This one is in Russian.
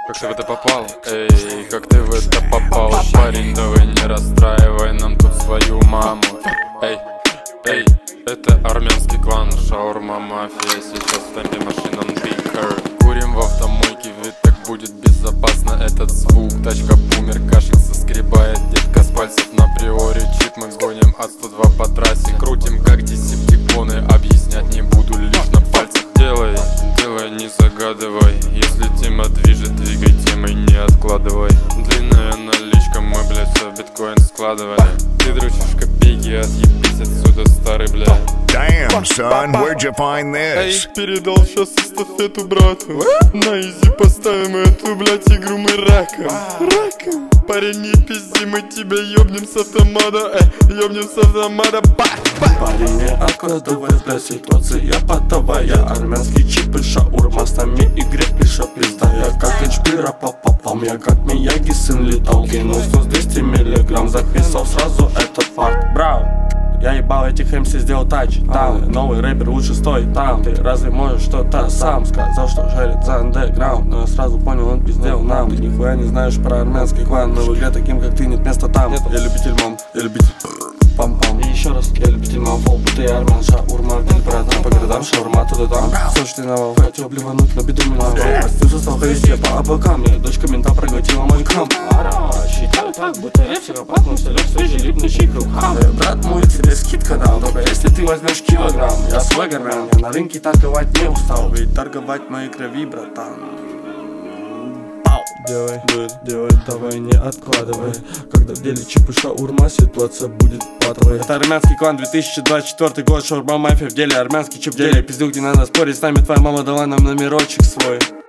Как ты в это попал? Эй, как ты в это попал? Парень, давай не расстраивай нам тут свою маму. Эй, эй, это армянский клан, шаурма мафия. Сейчас в темпе машинам бикер. Курим в автомойке, ведь так будет безопасно. Этот звук, тачка бумер, кашек соскребает детка с пальцев на приоре. Чип мы гоним от 102 по трассе. Крутим как десептиконы, объяснять не буду, лишь на пальцах. Делай, делай, не загадывай. Если тема движет, двигай темой, не откладывай. Длинная наличка, мы, блядь, все биткоин складывали. Ты дрочишь копейки, отъебись отсюда, старый, блядь. Damn, son, where'd you find Эй, this? передал сейчас эстафету брату. На изи поставим эту, блядь, игру мы раком. Раком. Парень, не пизди, мы тебя ёбнем с автомата. Ёбнем с автомата. Парень, не откладывай, бля, ситуация потовая. Армянские чипы, шаурма с нами и грек лиша пизда. Я как иншпира попал, я как Мияги сын летал. Кинул снос 200 миллиграмм, записал сразу этот фарт. Брау, я ебал этих МС, сделал тач. Там новый рэпер лучше стой там. Ты разве можешь что-то сам? Сказал, что жарит за андеграунд, но я сразу понял, он пиздел нам. Ты нихуя не знаешь про армянский клан, но в игре таким, как ты, нет места там. Я любитель мам, я любитель пам-пам. И еще раз, я любитель мамфол, будто я армян, шаурма, братан. По городам шаурма, туда-там. Сочный навал, хотел блевануть, но беду миновал. Остился, стал ходить я по облакам. Мне дочка мента проглотила мой крам. Считаю так, будто я психопат, но вселек свежий липнущий круг. Брат мой, тебе скидка дал, только если ты возьмешь килограмм. Я свегермен, я на рынке торговать не устал. Ведь торговать моей крови, братан. Делай, делай, давай не откладывай. Когда в деле чипы шаурма, ситуация будет патовой. Это армянский клан, 2024 год, шаурма мафия в деле. Армянский чип в деле, пиздюк, не надо спорить с нами. Твоя мама дала нам номерочек свой.